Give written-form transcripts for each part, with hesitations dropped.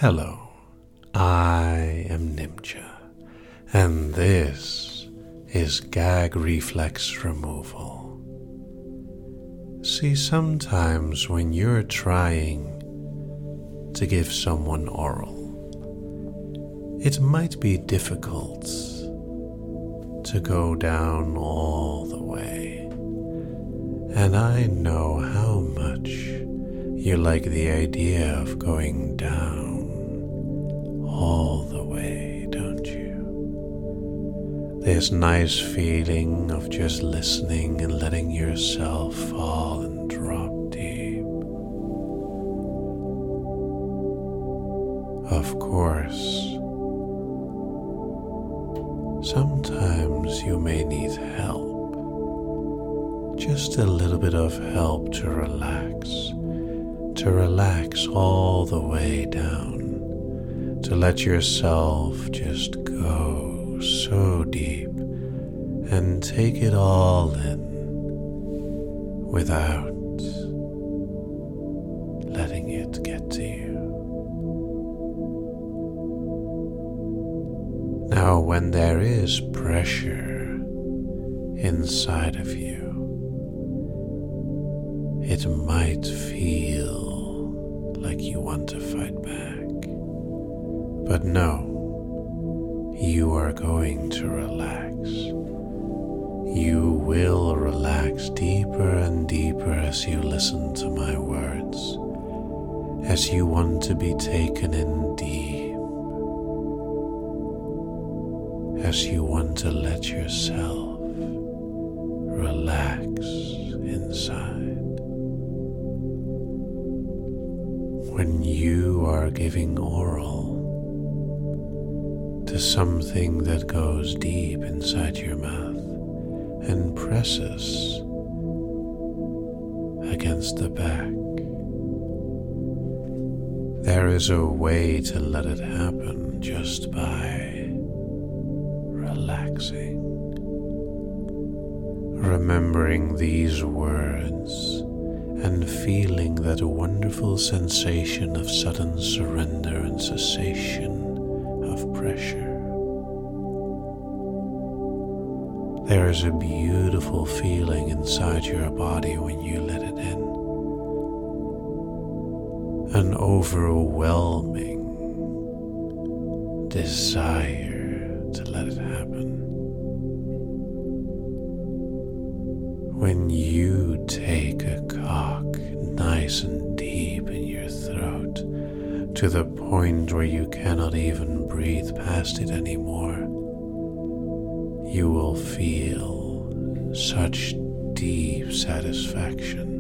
Hello, I am Nimcha, and this is gag reflex removal. See, sometimes when you're trying to give someone oral, it might be difficult to go down all the way, and I know how much you like the idea of going down all the way, don't you? This nice feeling of just listening and letting yourself fall and drop deep. Of course, sometimes you may need help, just a little bit of help to relax all the way down, to let yourself just go so deep and take it all in without letting it get to you. Now, when there is pressure inside of you, it might feel like you want to fight back. But no, you are going to relax. You will relax deeper and deeper as you listen to my words, as you want to be taken in deep, as you want to let yourself relax inside. When you are giving oral to something that goes deep inside your mouth and presses against the back, there is a way to let it happen just by relaxing, remembering these words and feeling that wonderful sensation of sudden surrender and cessation of pressure. There is a beautiful feeling inside your body when you let it in, an overwhelming desire to let it happen. When you take a cock nice and deep in your throat to the point where you cannot even breathe past it anymore, you will feel such deep satisfaction.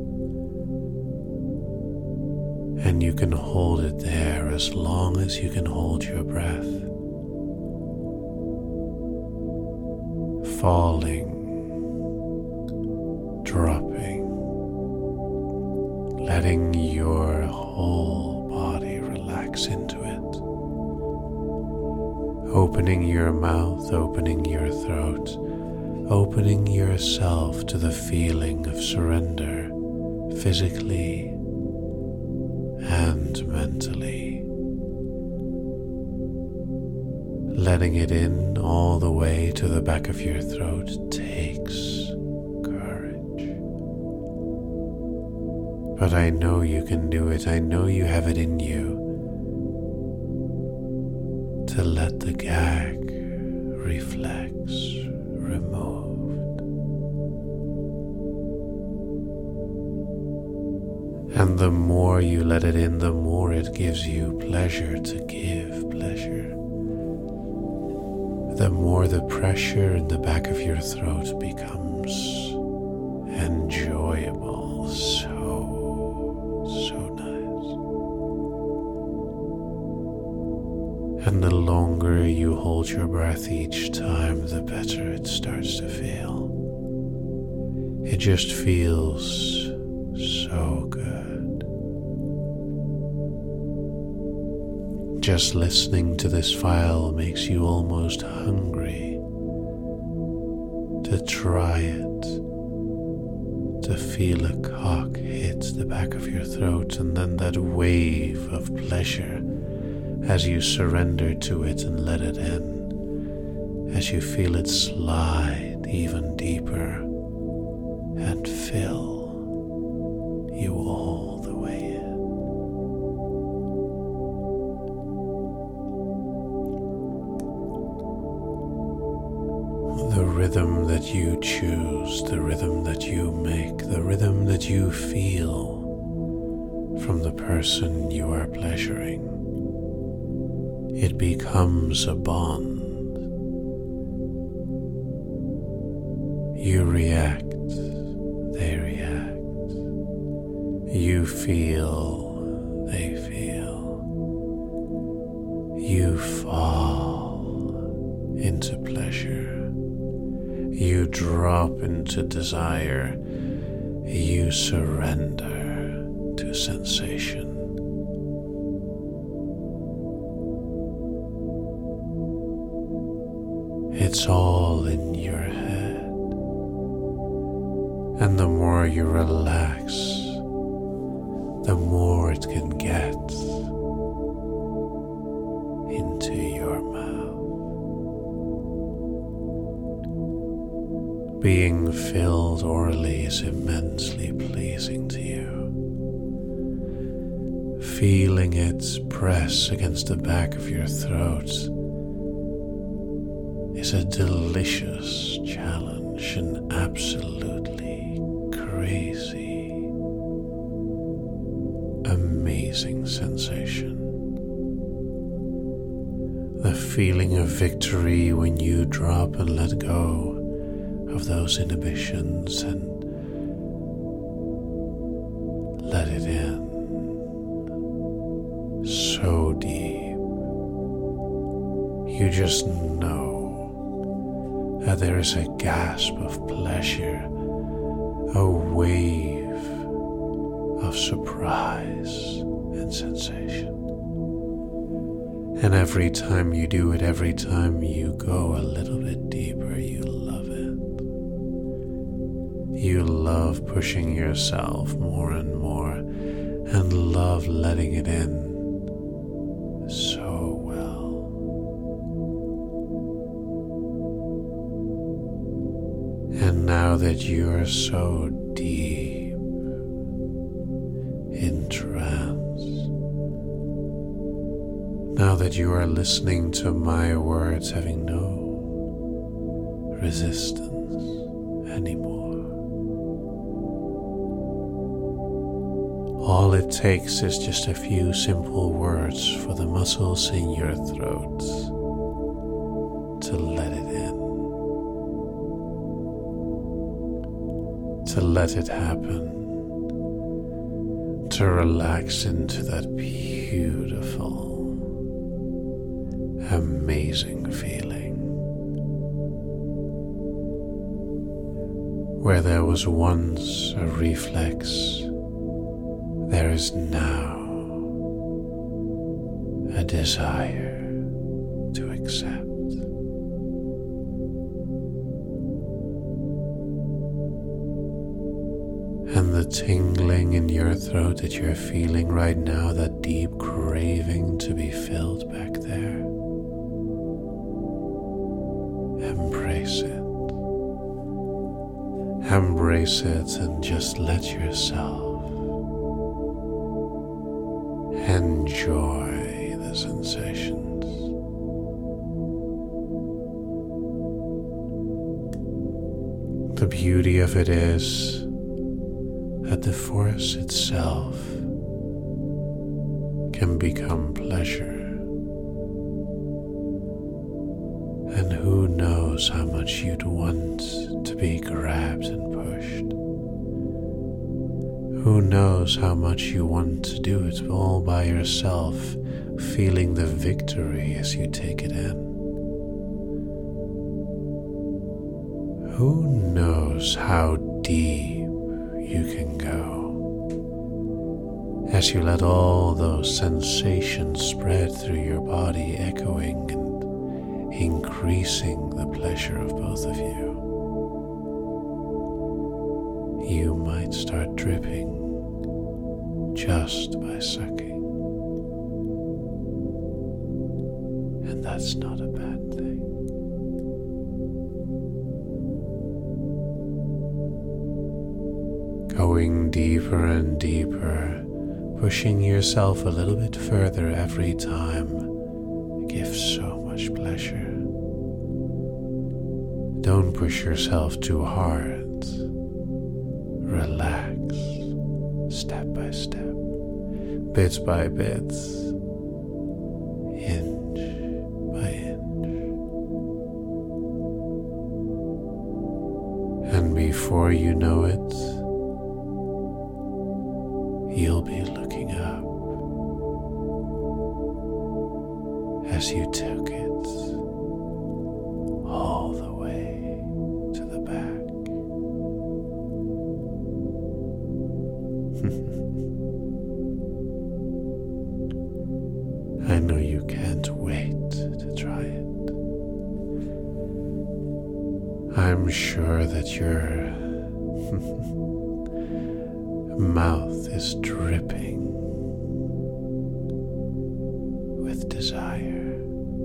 And you can hold it there as long as you can hold your breath, falling, dropping, letting your whole body relax into it, opening your mouth, opening your throat, opening yourself to the feeling of surrender physically and mentally, letting it in all the way to the back of your throat takes courage. But I know you can do it. I know you have it in you to let the gag reflex removed. And the more you let it in, the more it gives you pleasure to give pleasure. The more the pressure in the back of your throat becomes enjoyable, so nice. And the longer you hold your breath each time, the better it starts to feel. It just feels so good. Just listening to this file makes you almost hungry to try it, to feel a cock hit the back of your throat, and then that wave of pleasure as you surrender to it and let it in, as you feel it slide even deeper and fill you all the way in. The rhythm that you choose, the rhythm that you make, the rhythm that you feel from the person you are pleasuring, it becomes a bond. You react, they react. You feel, they feel. You fall into pleasure. You drop into desire. You surrender to sensation. It's all in your head. And the more you relax, the more it can get into your mouth. Being filled orally is immensely pleasing to you. Feeling it press against the back of your throat is a delicious challenge, an absolutely crazy, amazing sensation. The feeling of victory when you drop and let go of those inhibitions and let it in so deep. You just know that there is a gasp of pleasure, a wave of surprise and sensation. And every time you do it, every time you go a little bit deeper, you love it. You love pushing yourself more and more and love letting it in so well. And now that you're so deep in trance, now that you are listening to my words, having no resistance anymore, all it takes is just a few simple words for the muscles in your throat to let it in, to let it happen, to relax into that beautiful, amazing feeling. Where there was once a reflex, there is now a desire to accept. And the tingling in your throat that you're feeling right now, that deep craving to be filled back there, embrace it. Embrace it and just let yourself enjoy the sensations. The beauty of it is that the force itself can become pleasure. And who knows how much you'd want to be grabbed and pushed. Who knows how much you want to do it all by yourself, feeling the victory as you take it in. Who knows how deep you can go as you let all those sensations spread through your body, echoing and increasing the pleasure of both of you. You might start dripping just by sucking. that's not a bad thing. Going deeper and deeper, pushing yourself a little bit further every time gives so much pleasure. Don't push yourself too hard. Relax, step by step, bit by bit, inch by inch. And before you know it, you'll be looking up as you took it all the way to the back. I know you can't wait to try it. I'm sure that your mouth is dripping with desire.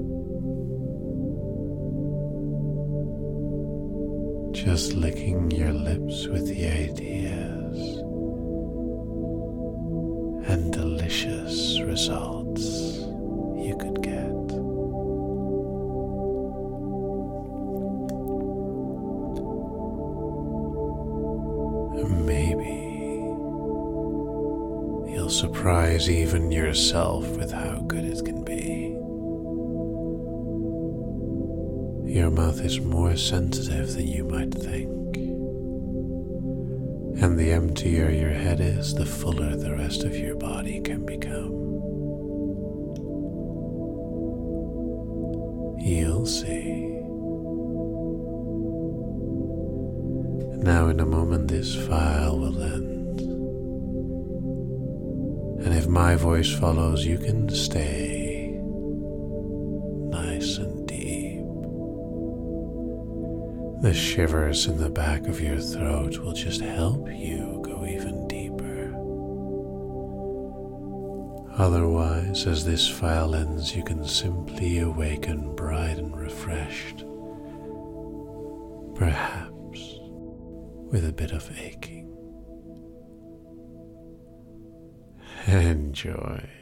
Just licking your lips with the ideas and delicious results you could get. Maybe you'll surprise even yourself with how good it can be. Your mouth is more sensitive than you might think. And the emptier your head is, the fuller the rest of your body can become. You'll see. Now in a moment this file will end. And if my voice follows, you can stay nice and deep. The shivers in the back of your throat will just help you go even deeper. Otherwise, as this file ends, you can simply awaken bright and refreshed, perhaps with a bit of aching. Enjoy.